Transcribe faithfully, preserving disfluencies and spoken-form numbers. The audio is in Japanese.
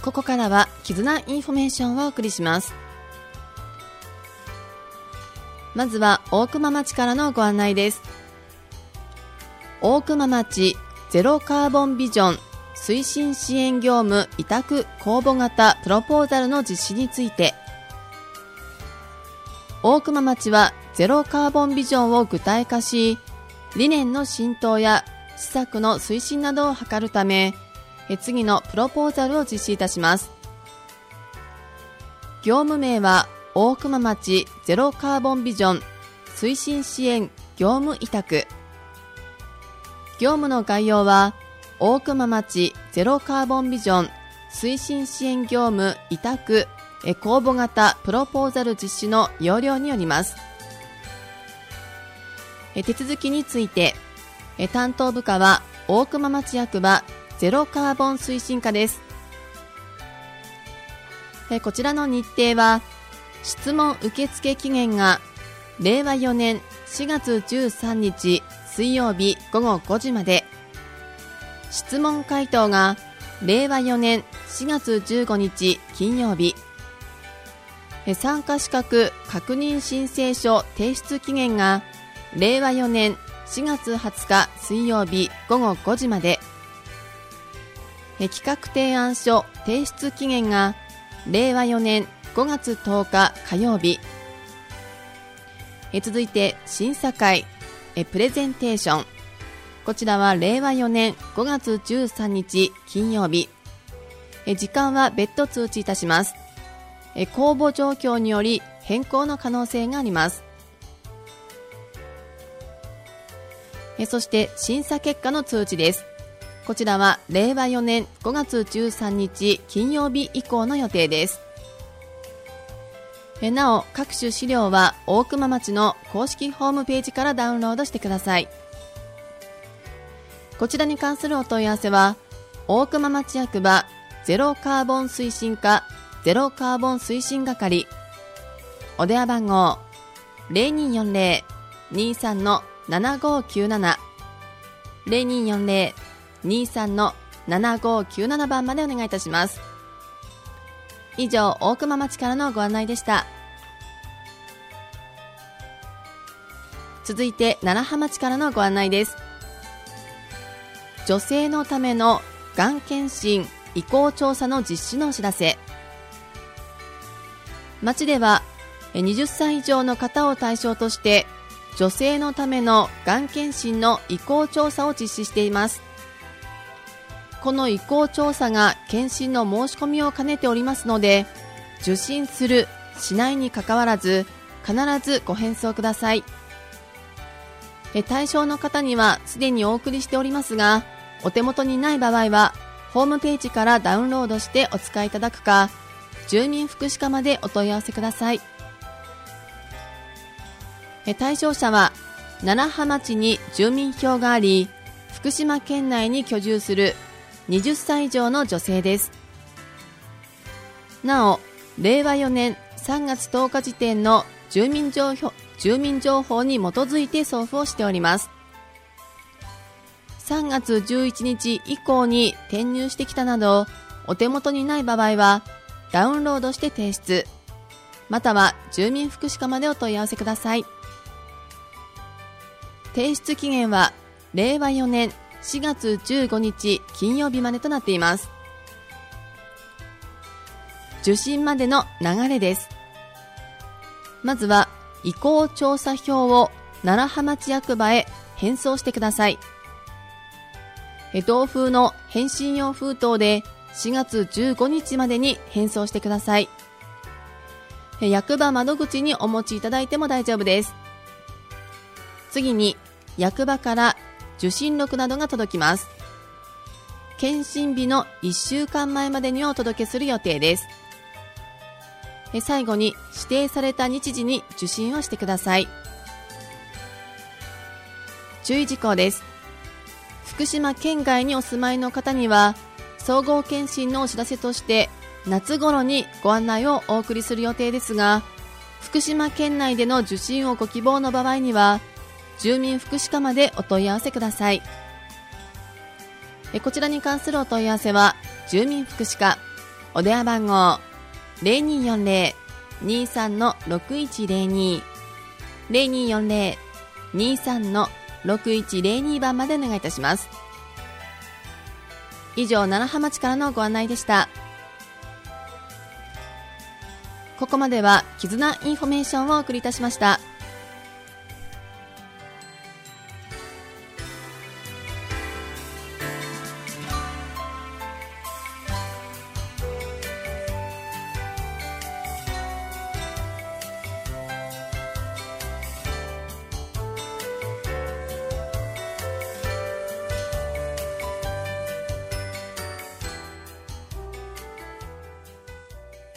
ここからは絆インフォメーションをお送りします。まずは大熊町からのご案内です。大熊町ゼロカーボンビジョン推進支援業務委託公募型プロポーザルの実施について、大熊町はゼロカーボンビジョンを具体化し、理念の浸透や施策の推進などを図るため、次のプロポーザルを実施いたします。業務名は大熊町ゼロカーボンビジョン推進支援業務委託。業務の概要は大熊町ゼロカーボンビジョン推進支援業務委託公募型プロポーザル実施の要領によります。手続きについて、担当部課は大熊町役場ゼロカーボン推進課です。こちらの日程は、質問受付期限がれいわよねんしがつじゅうさんにち水曜日ごごごじまで、質問回答がれいわよねんしがつじゅうごにち金曜日、参加資格確認申請書提出期限がれいわよねんしがつはつか水曜日ごごごじまで、企画提案書提出期限がれいわよねんごがつとおか火曜日。続いて審査会プレゼンテーション、こちらはれいわよねんごがつじゅうさんにち金曜日。時間は別途通知いたします。公募状況により変更の可能性があります。そして審査結果の通知です。こちらはれいわよねんごがつじゅうさんにち金曜日以降の予定です。なお、各種資料は大熊町の公式ホームページからダウンロードしてください。こちらに関するお問い合わせは、大熊町役場ゼロカーボン推進課ゼロカーボン推進係、お電話番号 ゼロにーよんゼロ にーさん ななごきゅうなな ゼロにーよんゼロ にーさん ななごきゅうなな番までお願いいたします。以上、大熊町からのご案内でした。続いて楢葉町からのご案内です。女性のためのがん検診意向調査の実施のお知らせ。町でははたち以上の方を対象として女性のためのがん検診の意向調査を実施しています。この意向調査が検診の申し込みを兼ねておりますので、受診するしないにかかわらず必ずご返送ください。対象の方にはすでにお送りしておりますが、お手元にない場合はホームページからダウンロードしてお使いいただくか、住民福祉課までお問い合わせください。対象者は楢葉町に住民票があり、福島県内に居住するはたち以上の女性です。なお、れいわよねんさんがつとおか時点の住民情報、住民情報に基づいて送付をしております。さんがつじゅういちにち以降に転入してきたなど、お手元にない場合はダウンロードして提出、または住民福祉課までお問い合わせください。提出期限はれいわよねんしがつじゅうごにち金曜日までとなっています。受診までの流れです。まずは意向調査票を楢葉町役場へ返送してください。同封の返信用封筒でしがつじゅうごにちまでに返送してください。役場窓口にお持ちいただいても大丈夫です。次に役場から受信録などが届きます。検診日のいっしゅうかんまえまでにお届けする予定です。最後に指定された日時に受診をしてください。注意事項です。福島県外にお住まいの方には、総合検診のお知らせとして夏頃にご案内をお送りする予定ですが、福島県内での受診をご希望の場合には住民福祉課までお問い合わせください。こちらに関するお問い合わせは住民福祉課お電話番号 ゼロにーよんゼロ にーさん ろくいちゼロに ゼロにーよんゼロ にーさん ろくいちゼロに 番までお願いいたします。以上、楢葉町からのご案内でした。ここまでは絆インフォメーションをお送りいたしました。